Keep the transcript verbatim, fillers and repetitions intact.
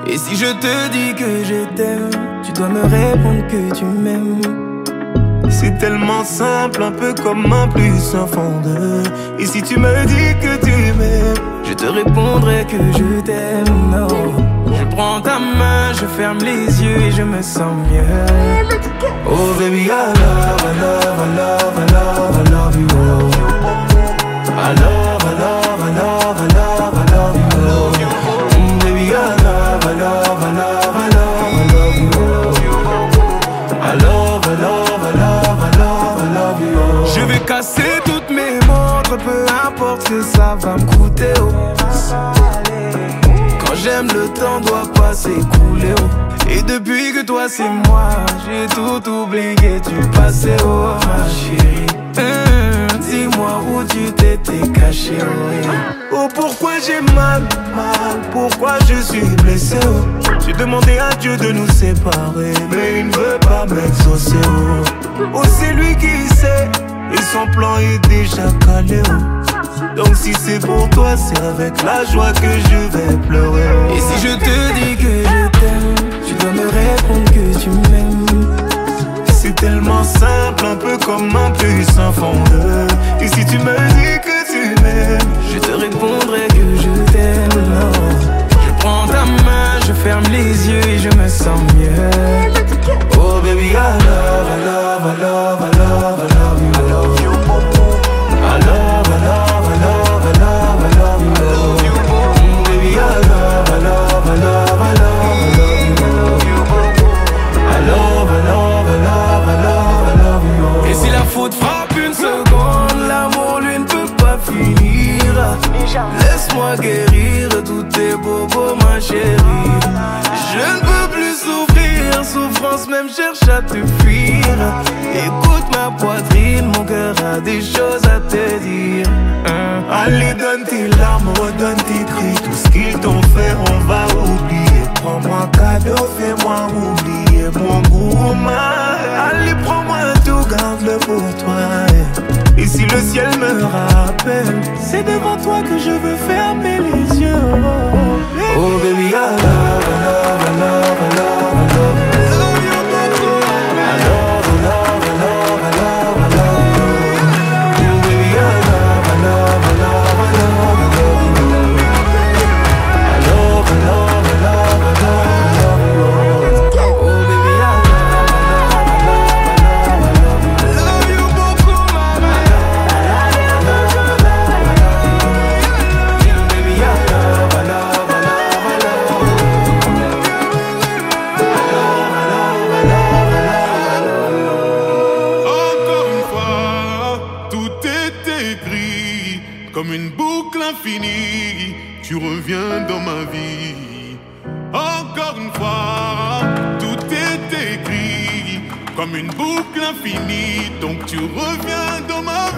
Et si je te dis que je t'aime, tu dois me répondre que tu m'aimes. C'est tellement simple, un peu comme un plus un fond de. Et si tu me dis que tu m'aimes, je te répondrai que je t'aime. Non. Je prends ta main, je ferme les yeux et je me sens mieux. Oh baby, I love, I love, I love, I love, I love you. I love, I love, I love, I love, I love you. Mm, baby, I love, I love, I love, I love, I love you. I love, I love, I love, I love, I love you. Je vais casser toutes mes montres, peu importe ce que ça va me coûter. Oh. Quand j'aime, le temps doit pas s'écouler. Oh. Et depuis que toi c'est moi, j'ai tout oublié, tu passais, oh ma chérie. Hum, dis-moi où tu t'étais caché, oh, yeah. Oh pourquoi j'ai mal, mal, pourquoi je suis blessé, oh. J'ai demandé à Dieu de nous séparer, mais il ne veut pas m'exaucer, oh. Oh c'est lui qui sait, et son plan est déjà calé, oh. Donc si c'est pour toi, c'est avec la joie que je vais pleurer, oh. Et si je te dis que je t'aime, tu dois me répondre que tu m'aimes. C'est tellement simple, un peu comme un plus un fond de. Et si tu me dis que tu m'aimes, je te répondrai que je t'aime. Non. Je prends ta main, je ferme les yeux et je me sens mieux. Oh baby, I love, I love, I love, I love, I love you. I love you. I love, I love, I love, I love, I love you. Mm, baby, I love, I love, I love, I love, I love you. I love, I love, I love, I love, I love you. Et si la faute frappe une seconde, l'amour lui ne peut pas finir. Laisse-moi guérir de tous tes bobos, ma chérie. Je ne peux plus souffrir, souffrance même cherche à te fuir. Écoute ma poitrine, mon cœur a des choses à te dire. hein. Allez donne tes larmes, redonne tes cris. Tout ce qu'ils t'ont fait on va oublier. Prends-moi cadeau, fais-moi oublier mon goût, ma. Allez prends-moi tout, garde-le pour toi. Et si le ciel me rappelle, c'est devant toi que je veux fermer les yeux. Oh baby, I love, I love, I love, I love, I love you. I love, I love, I love, I love, I love you. Baby, I love, I love, I love, I love, I love you. I love, I love, I love, I love, I love you. Oh baby, I love, I love, I love, I love, I love you. Love you beaucoup, mama. Baby, I love, I love, I love, I love you. Encore une fois, tout est écrit comme une boucle infinie. Tu reviens dans ma vie. Encore une fois, tout est écrit comme une boucle infinie. Donc tu reviens dans ma